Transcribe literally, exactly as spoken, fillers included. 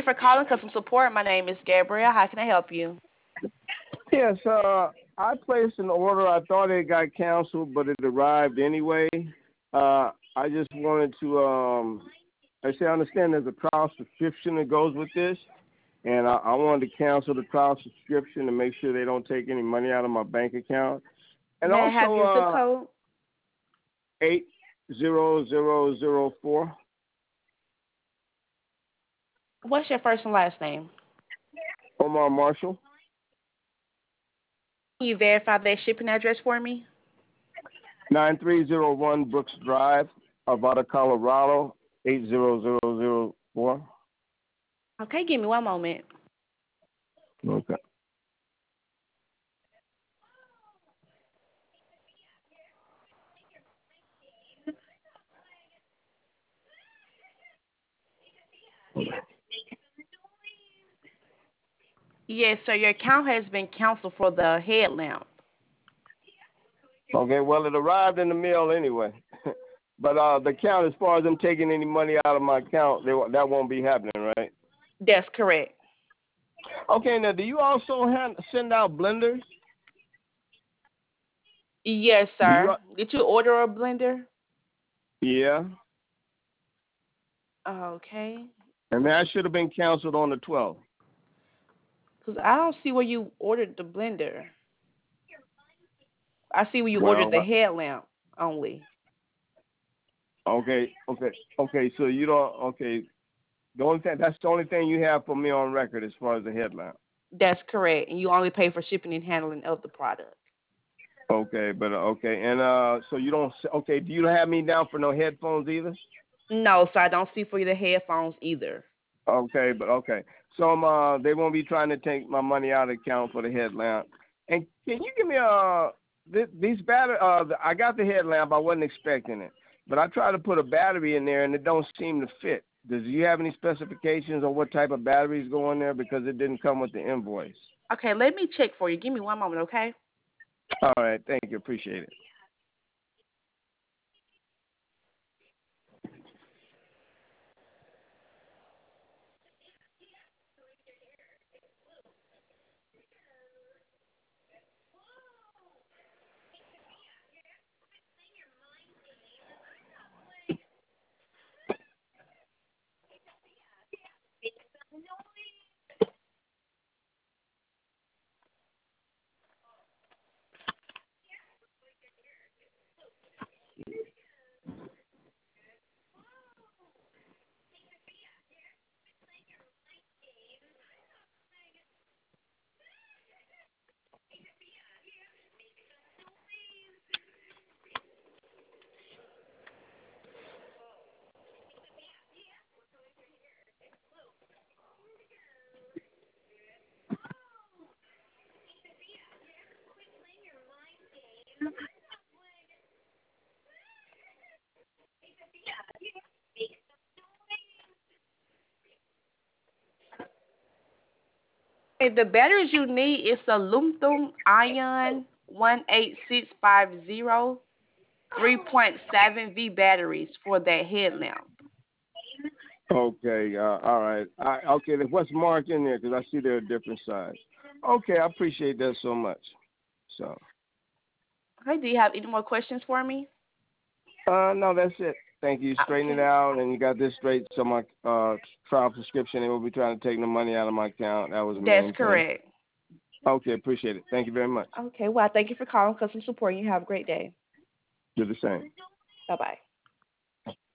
for calling Customer Support. My name is Gabrielle. How can I help you? Yes, uh, I placed an order. I thought it got canceled, but it arrived anyway. Uh, I just wanted to, um, I say I understand there's a trial subscription that goes with this, and I, I wanted to cancel the trial subscription to make sure they don't take any money out of my bank account. And May I have also, your zip uh, code? eight zero zero zero four. What's your first and last name? Omar Marshall. Can you verify that shipping address for me? nine three zero one Brooks Drive, Arvada, Colorado, eight zero zero zero four. Okay, give me one moment. Okay. Yes, sir. Your account has been canceled for the headlamp. Okay, well, it arrived in the mail anyway. But uh, the account, as far as them taking any money out of my account, they, won't- that won't be happening, right? That's correct. Okay, now, do you also hand, send out blenders? Yes, Do you, sir. Did you order a blender? yeah. Okay. And that should have been canceled on the twelfth. Because I don't see where you ordered the blender. I see where you ordered Well, the headlamp only. okay, okay, okay. So you don't. Okay, the only thing that's the only thing you have for me on record as far as the headlamp. That's correct. And you only pay for shipping and handling of the product. Okay, but uh, okay, and uh, so you don't. Okay, do you have me down for no headphones either? No, so I don't see for you the headphones either. Okay, but okay. So um, uh, they won't be trying to take my money out of account for the headlamp. And can you give me a th- these battery? Uh, the- I got the headlamp. I wasn't expecting it, but I tried to put a battery in there and it don't seem to fit. Does you have any specifications on what type of batteries go in there because it didn't come with the invoice? Okay, let me check for you. Give me one moment, okay? All right, thank you. Appreciate it. Okay, the batteries you need is a lithium ion one eight six five zero three point seven V batteries for that headlamp. Okay, uh, all right. I, okay, then what's marked in there? Because I see they're a different size. Okay, I appreciate that so much. So, Okay, do you have any more questions for me? uh, no, that's it. Thank you. Straighten it Okay. out, and you got this straight. So my uh, trial prescription, they will be trying to take the money out of my account. That was the That's main thing. correct. Okay, appreciate it. Thank you very much. Okay, well, thank you for calling Customer Support. You have a great day. Do the same. Bye-bye.